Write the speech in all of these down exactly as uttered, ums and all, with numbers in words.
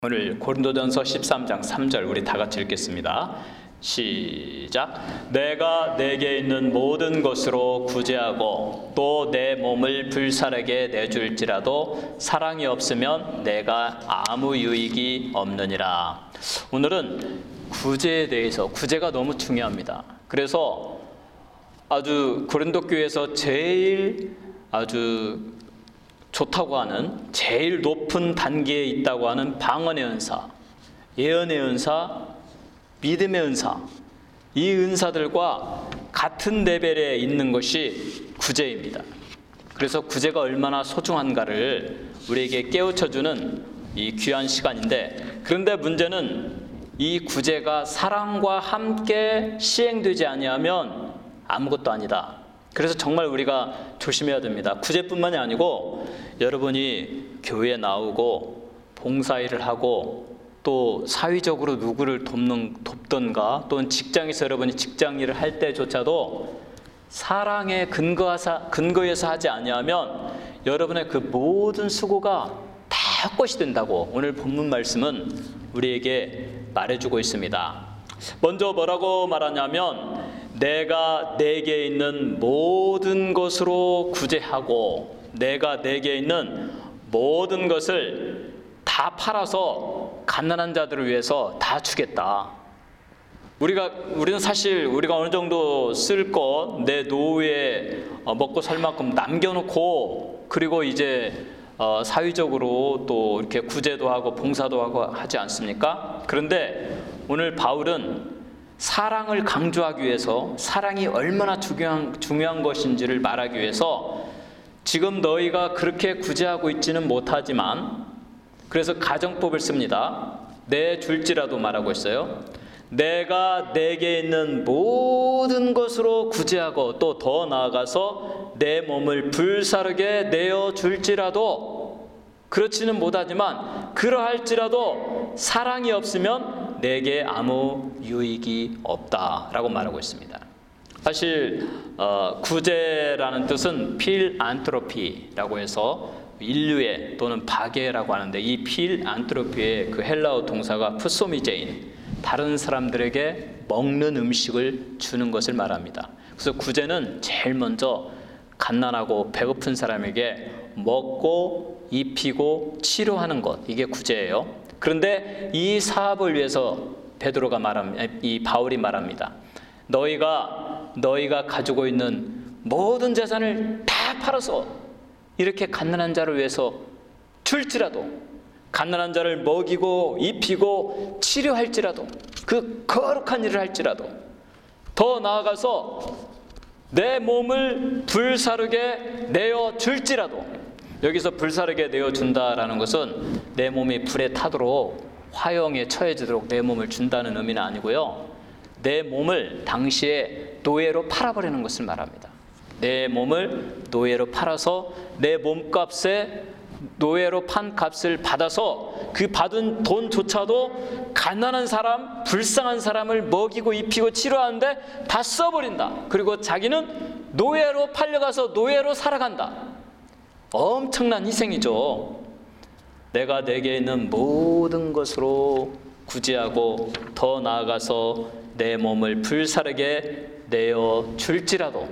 오늘 고린도전서 십삼 장 삼 절 우리 다 같이 읽겠습니다. 시작. 내가 내게 있는 모든 것으로 구제하고 또 내 몸을 불사르게 내줄지라도 사랑이 없으면 내가 아무 유익이 없느니라. 오늘은 구제에 대해서, 구제가 너무 중요합니다. 그래서 아주 고린도 교회에서 제일 아주 좋다고 하는, 제일 높은 단계에 있다고 하는 방언의 은사, 예언의 은사, 믿음의 은사, 이 은사들과 같은 레벨에 있는 것이 구제입니다. 그래서 구제가 얼마나 소중한가를 우리에게 깨우쳐주는 이 귀한 시간인데, 그런데 문제는 이 구제가 사랑과 함께 시행되지 아니하면 아무것도 아니다. 그래서 정말 우리가 조심해야 됩니다. 구제뿐만이 아니고 여러분이 교회에 나오고 봉사일을 하고 또 사회적으로 누구를 돕는, 돕던가 또는 직장에서 여러분이 직장 일을 할 때조차도 사랑에 근거하사, 근거해서 하지 아니하면 여러분의 그 모든 수고가 다 헛것이 된다고 오늘 본문 말씀은 우리에게 말해주고 있습니다. 먼저 뭐라고 말하냐면 내가 내게 있는 모든 것으로 구제하고 내가 내게 있는 모든 것을 다 팔아서 가난한 자들을 위해서 다 주겠다. 우리가 우리는 사실 우리가 어느 정도 쓸 것 내 노후에 먹고 살 만큼 남겨놓고 그리고 이제 어, 사회적으로 또 이렇게 구제도 하고 봉사도 하고 하지 않습니까? 그런데 오늘 바울은 사랑을 강조하기 위해서, 사랑이 얼마나 중요한, 중요한 것인지를 말하기 위해서 지금 너희가 그렇게 구제하고 있지는 못하지만, 그래서 가정법을 씁니다. 내 줄지라도 말하고 있어요. 내가 내게 있는 모든 것으로 구제하고 또 더 나아가서 내 몸을 불사르게 내어 줄지라도, 그렇지는 못하지만 그러할지라도 사랑이 없으면 내게 아무 유익이 없다라고 말하고 있습니다. 사실 어, 구제라는 뜻은 필안트로피라고 해서 인류의 또는 박애라고 하는데, 이 필안트로피의 그 헬라어 동사가 푸소미제인, 다른 사람들에게 먹는 음식을 주는 것을 말합니다. 그래서 구제는 제일 먼저 갓난하고 배고픈 사람에게 먹고 입히고 치료하는 것, 이게 구제예요. 그런데 이 사업을 위해서 베드로가 말합니다. 이 바울이 말합니다. 너희가 너희가 가지고 있는 모든 재산을 다 팔아서 이렇게 갓난한 자를 위해서 줄지라도, 갓난한 자를 먹이고 입히고 치료할지라도, 그 거룩한 일을 할지라도, 더 나아가서 내 몸을 불사르게 내어 줄지라도, 여기서 불사르게 내어준다라는 것은 내 몸이 불에 타도록 화형에 처해지도록 내 몸을 준다는 의미는 아니고요, 내 몸을 당시에 노예로 팔아버리는 것을 말합니다. 내 몸을 노예로 팔아서 내 몸값에 노예로 판 값을 받아서 그 받은 돈조차도 가난한 사람, 불쌍한 사람을 먹이고 입히고 치료하는데 다 써버린다. 그리고 자기는 노예로 팔려가서 노예로 살아간다. 엄청난 희생이죠. 내가 내게 있는 모든 것으로 구제하고 더 나아가서 내 몸을 불사르게 내어 줄지라도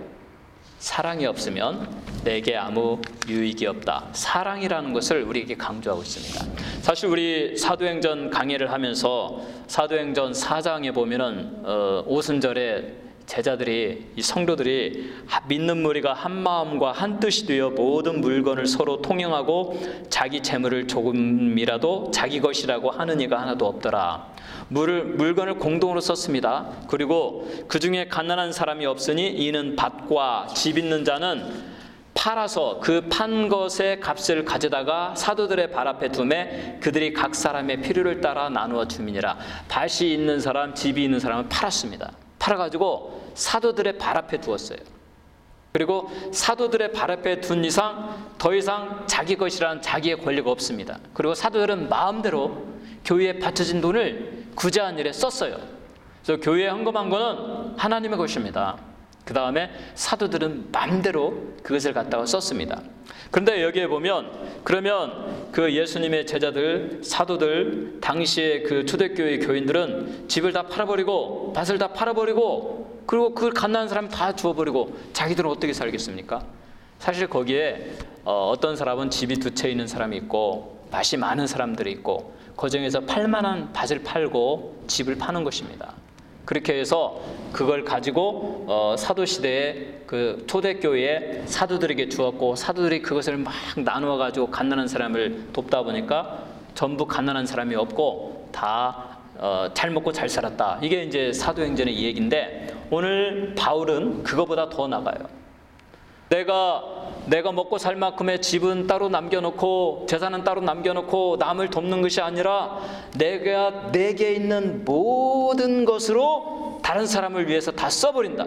사랑이 없으면 내게 아무 유익이 없다. 사랑이라는 것을 우리에게 강조하고 있습니다. 사실 우리 사도행전 강의를 하면서 사도행전 사 장에 보면은 어, 오순절에 제자들이, 이 성도들이 믿는 무리가 한 마음과 한 뜻이 되어 모든 물건을 서로 통용하고 자기 재물을 조금이라도 자기 것이라고 하는 이가 하나도 없더라. 물을, 물건을 공동으로 썼습니다. 그리고 그 중에 가난한 사람이 없으니 이는 밭과 집 있는 자는 팔아서 그 판 것의 값을 가져다가 사도들의 발 앞에 두매 그들이 각 사람의 필요를 따라 나누어 주미니라. 밭이 있는 사람, 집이 있는 사람은 팔았습니다. 팔아가지고 사도들의 발 앞에 두었어요. 그리고 사도들의 발 앞에 둔 이상 더 이상 자기 것이란 자기의 권리가 없습니다. 그리고 사도들은 마음대로 교회에 바쳐진 돈을 구제한 일에 썼어요. 그래서 교회에 헌금한 거는 하나님의 것입니다. 그 다음에 사도들은 마음대로 그것을 갖다가 썼습니다. 그런데 여기에 보면 그러면 그 예수님의 제자들, 사도들, 당시에 그 초대교회 교인들은 집을 다 팔아버리고 밭을 다 팔아버리고 그리고 그걸 갓난한 사람 다 주워버리고 자기들은 어떻게 살겠습니까? 사실 거기에 어, 어떤 사람은 집이 두 채 있는 사람이 있고 밭이 많은 사람들이 있고 그 중에서 팔만한 밭을 팔고 집을 파는 것입니다. 그렇게 해서 그걸 가지고 어, 사도 시대에 그 초대교회에 사도들에게 주었고 사도들이 그것을 막 나누어 가지고 갓난한 사람을 돕다 보니까 전부 갓난한 사람이 없고 다 어, 잘 먹고 잘 살았다. 이게 이제 사도행전의 이 얘기인데 오늘 바울은 그거보다 더 나가요. 내가 내가 먹고 살 만큼의 집은 따로 남겨놓고 재산은 따로 남겨놓고 남을 돕는 것이 아니라 내가 내게 있는 모든 것으로 다른 사람을 위해서 다 써버린다.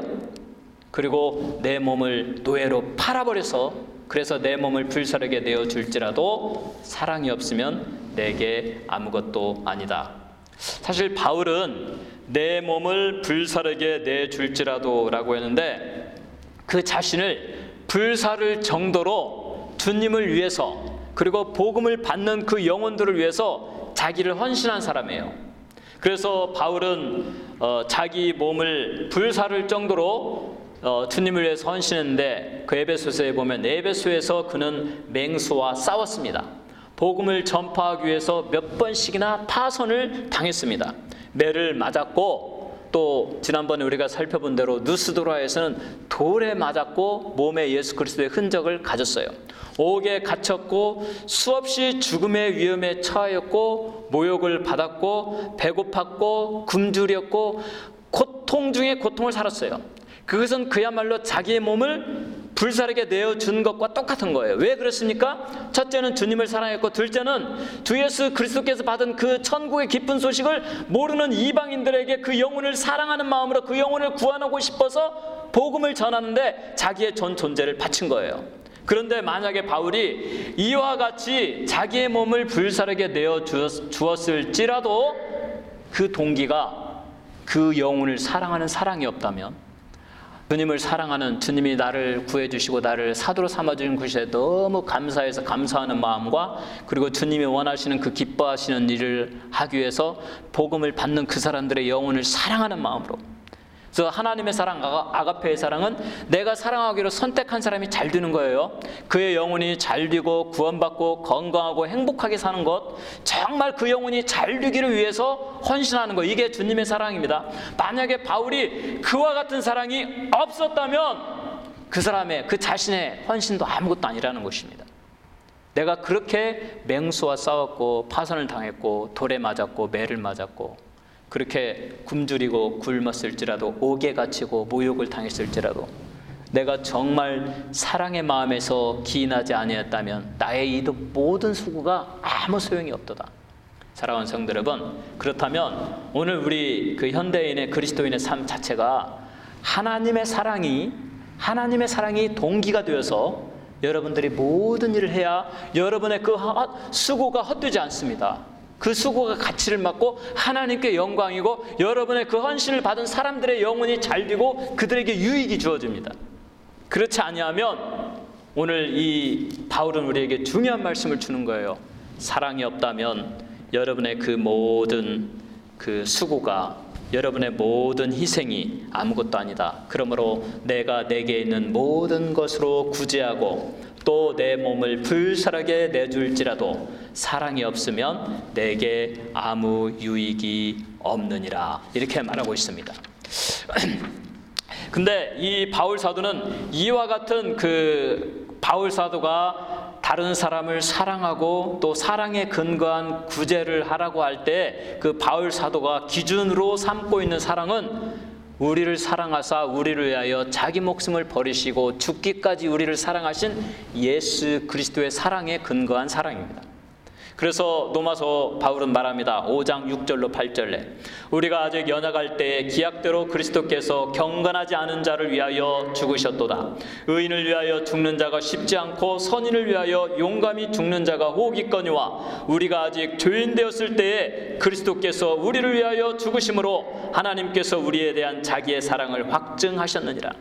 그리고 내 몸을 노예로 팔아버려서 그래서 내 몸을 불사르게 내어줄지라도 사랑이 없으면 내게 아무것도 아니다. 사실 바울은 내 몸을 불사르게 내줄지라도 라고 했는데 그 자신을 불사를 정도로 주님을 위해서 그리고 복음을 받는 그 영혼들을 위해서 자기를 헌신한 사람이에요. 그래서 바울은 어, 자기 몸을 불사를 정도로 어, 주님을 위해서 헌신했는데 그 에베소서에 보면 에베소에서 그는 맹수와 싸웠습니다. 복음을 전파하기 위해서 몇 번씩이나 파선을 당했습니다. 매를 맞았고 또 지난번에 우리가 살펴본 대로 누스도라에서는 돌에 맞았고 몸에 예수 그리스도의 흔적을 가졌어요. 옥에 갇혔고 수없이 죽음의 위험에 처하였고 모욕을 받았고 배고팠고 굶주렸고 고통 중에 고통을 살았어요. 그것은 그야말로 자기의 몸을 불사르게 내어준 것과 똑같은 거예요. 왜 그렇습니까? 첫째는 주님을 사랑했고 둘째는 주 예수 그리스도께서 받은 그 천국의 기쁜 소식을 모르는 이방인들에게 그 영혼을 사랑하는 마음으로 그 영혼을 구원하고 싶어서 복음을 전하는데 자기의 전 존재를 바친 거예요. 그런데 만약에 바울이 이와 같이 자기의 몸을 불사르게 내어주었을지라도 그 동기가 그 영혼을 사랑하는 사랑이 없다면 주님을 사랑하는 주님이 나를 구해주시고 나를 사도로 삼아주신 것에 너무 감사해서 감사하는 마음과 그리고 주님이 원하시는 그 기뻐하시는 일을 하기 위해서 복음을 받는 그 사람들의 영혼을 사랑하는 마음으로 그래서 하나님의 사랑, 아가페의 사랑은 내가 사랑하기로 선택한 사람이 잘 되는 거예요. 그의 영혼이 잘 되고 구원받고 건강하고 행복하게 사는 것, 정말 그 영혼이 잘 되기를 위해서 헌신하는 것, 이게 주님의 사랑입니다. 만약에 바울이 그와 같은 사랑이 없었다면 그 사람의 그 자신의 헌신도 아무것도 아니라는 것입니다. 내가 그렇게 맹수와 싸웠고 파선을 당했고 돌에 맞았고 매를 맞았고 그렇게 굶주리고 굶었을지라도 옥에 갇히고 모욕을 당했을지라도 내가 정말 사랑의 마음에서 기인하지 아니했다면 나의 이 모든 수고가 아무 소용이 없도다. 사랑하는 성도 여러분, 그렇다면 오늘 우리 그 현대인의 그리스도인의 삶 자체가 하나님의 사랑이 하나님의 사랑이 동기가 되어서 여러분들이 모든 일을 해야 여러분의 그 수고가 헛되지 않습니다. 그 수고가 가치를 맞고 하나님께 영광이고 여러분의 그 헌신을 받은 사람들의 영혼이 잘 되고 그들에게 유익이 주어집니다. 그렇지 아니하면 오늘 이 바울은 우리에게 중요한 말씀을 주는 거예요. 사랑이 없다면 여러분의 그 모든 그 수고가 여러분의 모든 희생이 아무것도 아니다. 그러므로 내가 내게 있는 모든 것으로 구제하고 또 내 몸을 불사르게 내줄지라도 사랑이 없으면 내게 아무 유익이 없느니라. 이렇게 말하고 있습니다. 근데 이 바울 사도는 이와 같은 그 바울 사도가 다른 사람을 사랑하고 또 사랑에 근거한 구제를 하라고 할 때 그 바울 사도가 기준으로 삼고 있는 사랑은 우리를 사랑하사 우리를 위하여 자기 목숨을 버리시고 죽기까지 우리를 사랑하신 예수 그리스도의 사랑에 근거한 사랑입니다. 그래서 로마서 바울은 말합니다. 오 장 육 절로 팔 절에 우리가 아직 연약할 때에 기약대로 그리스도께서 경건하지 않은 자를 위하여 죽으셨도다. 의인을 위하여 죽는 자가 쉽지 않고 선인을 위하여 용감히 죽는 자가 혹있거니와 우리가 아직 죄인 되었을 때에 그리스도께서 우리를 위하여 죽으심으로 하나님께서 우리에 대한 자기의 사랑을 확증하셨느니라.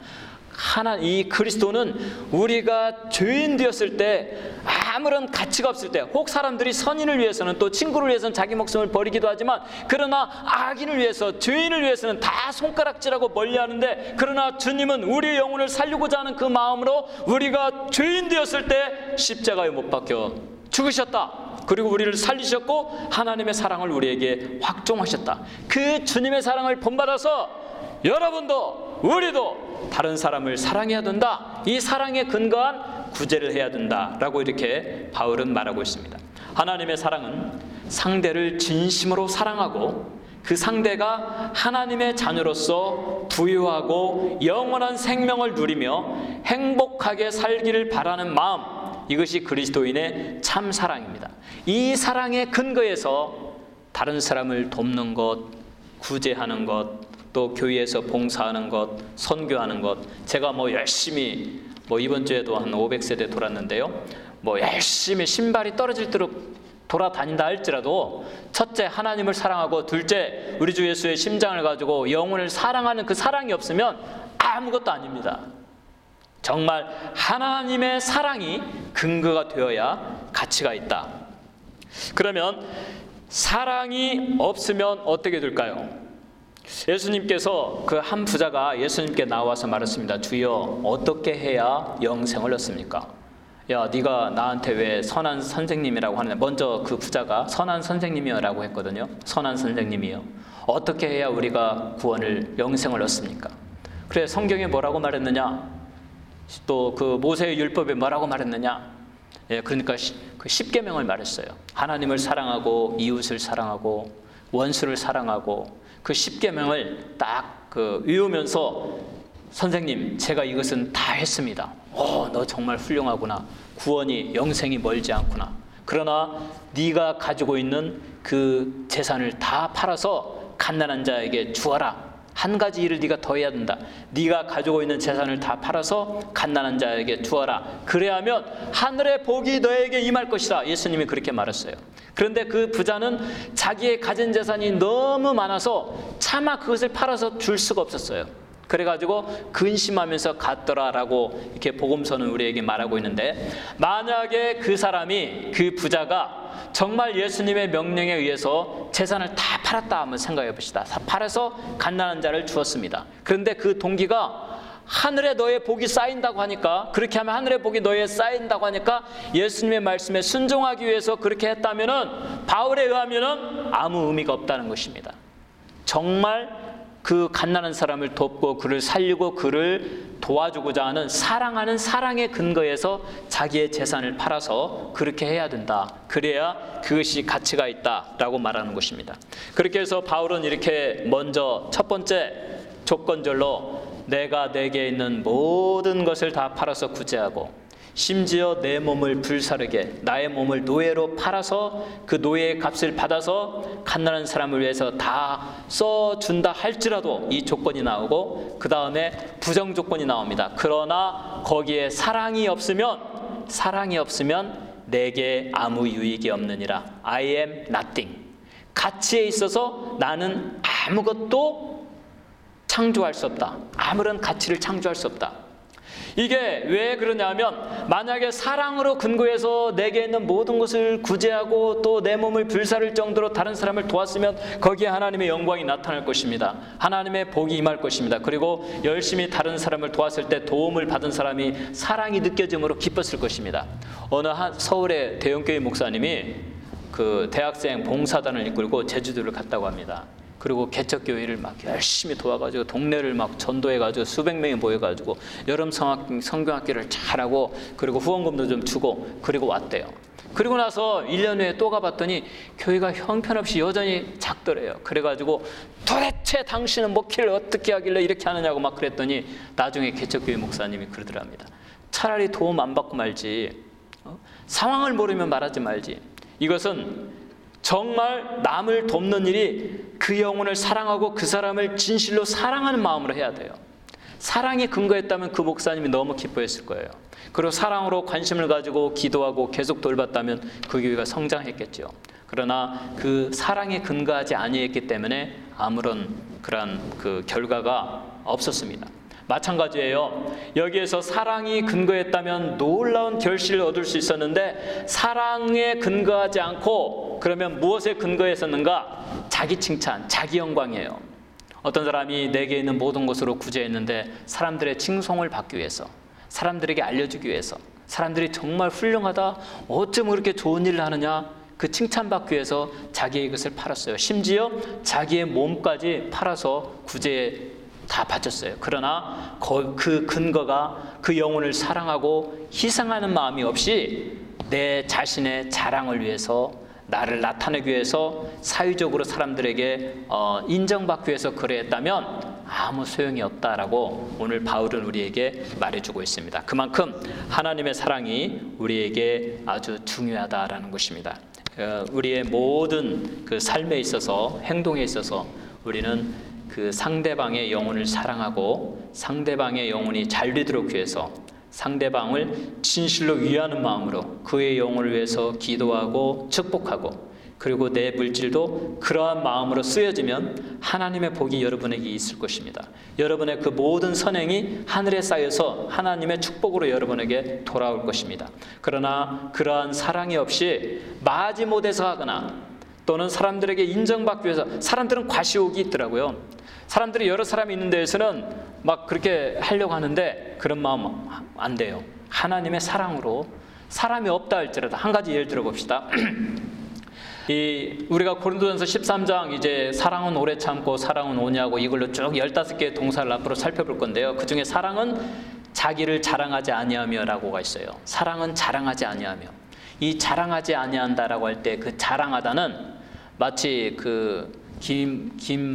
하나, 이 그리스도는 우리가 죄인 되었을 때 아무런 가치가 없을 때, 혹 사람들이 선인을 위해서는, 또 친구를 위해서는 자기 목숨을 버리기도 하지만, 그러나 악인을 위해서, 죄인을 위해서는 다 손가락질하고 멀리하는데, 그러나 주님은 우리의 영혼을 살리고자 하는 그 마음으로 우리가 죄인 되었을 때 십자가에 못 박혀 죽으셨다. 그리고 우리를 살리셨고 하나님의 사랑을 우리에게 확종하셨다. 그 주님의 사랑을 본받아서 여러분도 우리도 다른 사람을 사랑해야 된다. 이 사랑에 근거한 구제를 해야 된다라고 이렇게 바울은 말하고 있습니다. 하나님의 사랑은 상대를 진심으로 사랑하고 그 상대가 하나님의 자녀로서 부유하고 영원한 생명을 누리며 행복하게 살기를 바라는 마음, 이것이 그리스도인의 참 사랑입니다. 이 사랑의 근거에서 다른 사람을 돕는 것, 구제하는 것, 또 교회에서 봉사하는 것, 선교하는 것, 제가 뭐 열심히 뭐 이번 주에도 한 오백 세대 돌았는데요, 뭐 열심히 신발이 떨어질 대로 돌아다닌다 할지라도 첫째 하나님을 사랑하고 둘째 우리 주 예수의 심장을 가지고 영혼을 사랑하는 그 사랑이 없으면 아무것도 아닙니다. 정말 하나님의 사랑이 근거가 되어야 가치가 있다. 그러면 사랑이 없으면 어떻게 될까요? 예수님께서 그 한 부자가 예수님께 나와서 말했습니다. 주여, 어떻게 해야 영생을 얻습니까? 야, 네가 나한테 왜 선한 선생님이라고 하느냐. 먼저 그 부자가 선한 선생님이여라고 했거든요. 선한 선생님이요, 어떻게 해야 우리가 구원을, 영생을 얻습니까? 그래, 성경에 뭐라고 말했느냐, 또 그 모세의 율법에 뭐라고 말했느냐. 예, 그러니까 그 십계명을 말했어요. 하나님을 사랑하고 이웃을 사랑하고 원수를 사랑하고, 그 십계명을 딱 그 외우면서 선생님, 제가 이것은 다 했습니다. 오, 너 정말 훌륭하구나. 구원이, 영생이 멀지 않구나. 그러나 네가 가지고 있는 그 재산을 다 팔아서 갓난한 자에게 주어라. 한 가지 일을 네가 더 해야 된다. 네가 가지고 있는 재산을 다 팔아서 갓난한 자에게 주어라. 그래야면 하늘의 복이 너에게 임할 것이다. 예수님이 그렇게 말했어요. 그런데 그 부자는 자기의 가진 재산이 너무 많아서 차마 그것을 팔아서 줄 수가 없었어요. 그래가지고 근심하면서 갔더라라고 이렇게 복음서는 우리에게 말하고 있는데, 만약에 그 사람이, 그 부자가 정말 예수님의 명령에 의해서 재산을 다 팔았다 한번 생각해 봅시다. 팔아서 갓난한 자를 주었습니다. 그런데 그 동기가 하늘에 너의 복이 쌓인다고 하니까, 그렇게 하면 하늘의 복이 너에 쌓인다고 하니까 예수님의 말씀에 순종하기 위해서 그렇게 했다면은, 바울에 의하면은 아무 의미가 없다는 것입니다. 정말 그 갓난한 사람을 돕고 그를 살리고 그를 도와주고자 하는 사랑하는 사랑의 근거에서 자기의 재산을 팔아서 그렇게 해야 된다. 그래야 그것이 가치가 있다라고 말하는 것입니다. 그렇게 해서 바울은 이렇게 먼저 첫 번째 조건절로 내가 내게 있는 모든 것을 다 팔아서 구제하고, 심지어 내 몸을 불사르게, 나의 몸을 노예로 팔아서 그 노예의 값을 받아서 갓난한 사람을 위해서 다 써준다 할지라도 이 조건이 나오고, 그 다음에 부정 조건이 나옵니다. 그러나 거기에 사랑이 없으면, 사랑이 없으면 내게 아무 유익이 없느니라. I am nothing. 가치에 있어서 나는 아무것도 창조할 수 없다. 아무런 가치를 창조할 수 없다. 이게 왜 그러냐면, 만약에 사랑으로 근거해서 내게 있는 모든 것을 구제하고 또 내 몸을 불사를 정도로 다른 사람을 도왔으면 거기에 하나님의 영광이 나타날 것입니다. 하나님의 복이 임할 것입니다. 그리고 열심히 다른 사람을 도왔을 때 도움을 받은 사람이 사랑이 느껴짐으로 기뻤을 것입니다. 어느 한 서울의 대형교회 목사님이 그 대학생 봉사단을 이끌고 제주도를 갔다고 합니다. 그리고 개척교회를 막 열심히 도와가지고 동네를 막 전도해가지고 수백 명이 모여가지고 여름 성학, 성경학기를 잘하고, 그리고 후원금도 좀 주고, 그리고 왔대요. 그리고 나서 일 년 후에 또 가봤더니 교회가 형편없이 여전히 작더래요. 그래가지고 도대체 당신은 목회를 어떻게 하길래 이렇게 하느냐고 막 그랬더니 나중에 개척교회 목사님이 그러더랍니다. 차라리 도움 안 받고 말지, 어? 상황을 모르면 말하지 말지. 이것은 정말 남을 돕는 일이 그 영혼을 사랑하고 그 사람을 진실로 사랑하는 마음으로 해야 돼요. 사랑이 근거했다면 그 목사님이 너무 기뻐했을 거예요. 그리고 사랑으로 관심을 가지고 기도하고 계속 돌봤다면 그 교회가 성장했겠죠. 그러나 그 사랑에 근거하지 아니했기 때문에 아무런 그러한 그 결과가 없었습니다. 마찬가지예요. 여기에서 사랑이 근거했다면 놀라운 결실을 얻을 수 있었는데 사랑에 근거하지 않고 그러면 무엇에 근거했었는가? 자기 칭찬, 자기 영광이에요. 어떤 사람이 내게 있는 모든 것으로 구제했는데 사람들의 칭송을 받기 위해서, 사람들에게 알려주기 위해서, 사람들이 정말 훌륭하다, 어쩜 그렇게 좋은 일을 하느냐, 그 칭찬받기 위해서 자기의 것을 팔았어요. 심지어 자기의 몸까지 팔아서 구제에 다 바쳤어요. 그러나 그 근거가 그 영혼을 사랑하고 희생하는 마음이 없이 내 자신의 자랑을 위해서, 나를 나타내기 위해서, 사회적으로 사람들에게 어, 인정받기 위해서 그랬다면 아무 소용이 없다라고 오늘 바울은 우리에게 말해주고 있습니다. 그만큼 하나님의 사랑이 우리에게 아주 중요하다라는 것입니다. 어, 우리의 모든 그 삶에 있어서, 행동에 있어서 우리는 그 상대방의 영혼을 사랑하고 상대방의 영혼이 잘 되도록 위해서, 상대방을 진실로 위하는 마음으로 그의 영혼을 위해서 기도하고 축복하고, 그리고 내 물질도 그러한 마음으로 쓰여지면 하나님의 복이 여러분에게 있을 것입니다. 여러분의 그 모든 선행이 하늘에 쌓여서 하나님의 축복으로 여러분에게 돌아올 것입니다. 그러나 그러한 사랑이 없이 마지못해서 하거나 또는 사람들에게 인정받기 위해서, 사람들은 과시욕이 있더라고요. 사람들이 여러 사람이 있는 데에서는 막 그렇게 하려고 하는데 그런 마음 안 돼요. 하나님의 사랑으로, 사람이 없다 할지라도. 한 가지 예를 들어 봅시다. 이 우리가 고린도전서 십삼 장 이제 사랑은 오래 참고 사랑은 오냐고 이걸로 쭉 열다섯 개의 동사를 앞으로 살펴볼 건데요. 그 중에 사랑은 자기를 자랑하지 아니하며라고가 있어요. 사랑은 자랑하지 아니하며. 이 자랑하지 아니한다라고 할 때 그 자랑하다는 마치 그 김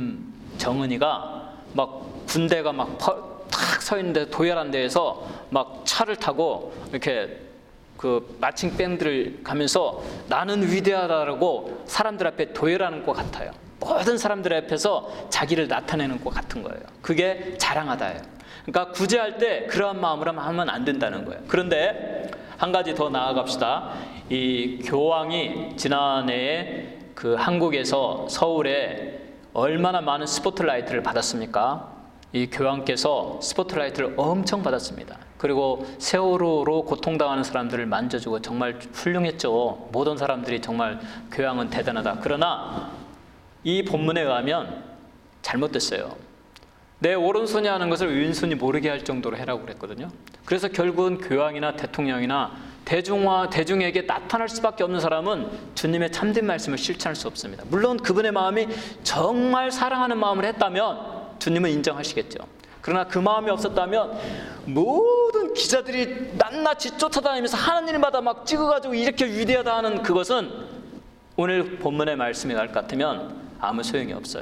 김정은이가 막 군대가 막 탁 서 있는데 도열한 데에서 막 차를 타고 이렇게 그 마칭 밴드를 가면서 나는 위대하다라고 사람들 앞에 도열하는 것 같아요. 모든 사람들 앞에서 자기를 나타내는 것 같은 거예요. 그게 자랑하다예요. 그러니까 구제할 때 그러한 마음으로 하면 안 된다는 거예요. 그런데 한 가지 더 나아갑시다. 이 교황이 지난해에 그 한국에서 서울에 얼마나 많은 스포트라이트를 받았습니까? 이 교황께서 스포트라이트를 엄청 받았습니다. 그리고 세월호로 고통당하는 사람들을 만져주고 정말 훌륭했죠. 모든 사람들이 정말 교황은 대단하다. 그러나 이 본문에 의하면 잘못됐어요. 내 오른손이 하는 것을 왼손이 모르게 할 정도로 해라고 그랬거든요. 그래서 결국은 교황이나 대통령이나 대중화, 대중에게 나타날 수밖에 없는 사람은 주님의 참된 말씀을 실천할 수 없습니다. 물론 그분의 마음이 정말 사랑하는 마음을 했다면 주님은 인정하시겠죠. 그러나 그 마음이 없었다면 모든 기자들이 낱낱이 쫓아다니면서 하나님마다 막 찍어가지고 이렇게 위대하다 하는 그것은 오늘 본문의 말씀이 날 것 같으면 아무 소용이 없어요.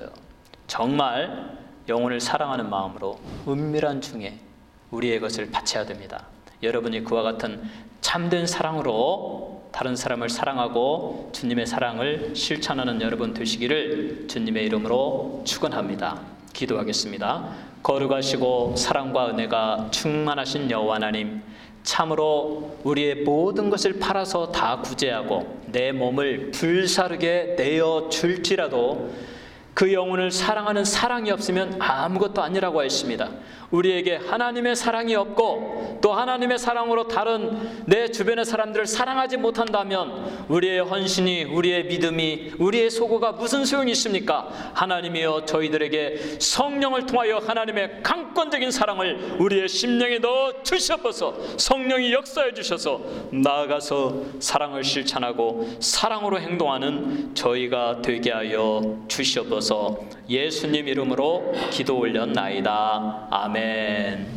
정말 영혼을 사랑하는 마음으로 은밀한 중에 우리의 것을 바쳐야 됩니다. 여러분이 그와 같은 참된 사랑으로 다른 사람을 사랑하고 주님의 사랑을 실천하는 여러분 되시기를 주님의 이름으로 축원합니다. 기도하겠습니다. 거룩하시고 사랑과 은혜가 충만하신 여호와 하나님, 참으로 우리의 모든 것을 팔아서 다 구제하고 내 몸을 불사르게 내어 줄지라도 그 영혼을 사랑하는 사랑이 없으면 아무것도 아니라고 했습니다. 우리에게 하나님의 사랑이 없고 또 하나님의 사랑으로 다른 내 주변의 사람들을 사랑하지 못한다면 우리의 헌신이, 우리의 믿음이, 우리의 소고가 무슨 소용이 있습니까? 하나님이여, 저희들에게 성령을 통하여 하나님의 강권적인 사랑을 우리의 심령에 넣어 주시옵소서. 성령이 역사해 주셔서 나아가서 사랑을 실천하고 사랑으로 행동하는 저희가 되게 하여 주시옵소서. 예수님 이름으로 기도 올렸나이다. 아멘.